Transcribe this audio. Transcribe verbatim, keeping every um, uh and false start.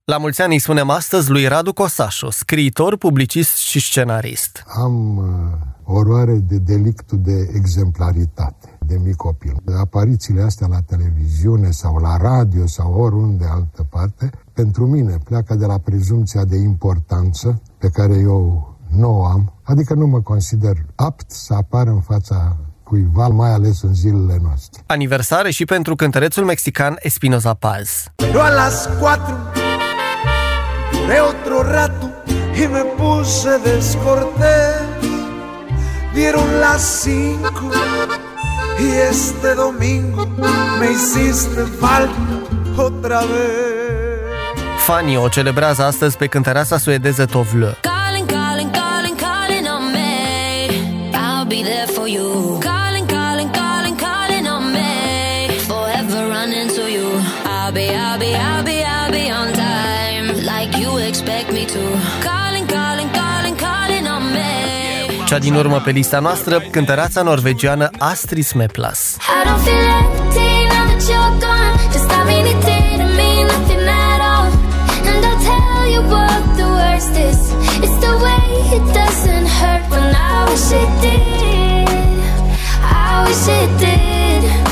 La mulți ani îi spunem astăzi lui Radu Cosașu, scriitor, publicist și scenarist. Am uh, oroare de delictul de exemplaritate de mic copil. Aparițiile astea la televiziune sau la radio sau oriunde altă parte, pentru mine pleacă de la prezumția de importanță pe care eu nu o am, adică nu mă consider apt să apar în fața cuiva, mai ales în zilele noastre. Aniversare și pentru cântărețul mexican Espinoza Paz. Pero a las cuatro de otro rato y me puse descortés. Dieron las cinco y este domingo me hiciste falta otra vez. Fanii o celebrează astăzi pe cântăreața suedeză Tove Lo. Calling, calling, calling, calling on me. I'll be there for you. Calling, calling, calling, calling on me. Forever running to you. I'll be, I'll be, I'll be, I'll be on time, like you expect me to. Calling, calling, calling, calling on me. Cea din urmă pe lista noastră, cântăreața norvegiană Astrid Smeplas. I don't feel empty now that you're gone. Just I mean it didn't mean nothing at all. And I'll tell you what the worst is. It's the way it doesn't hurt when I wish it did. I wish it did.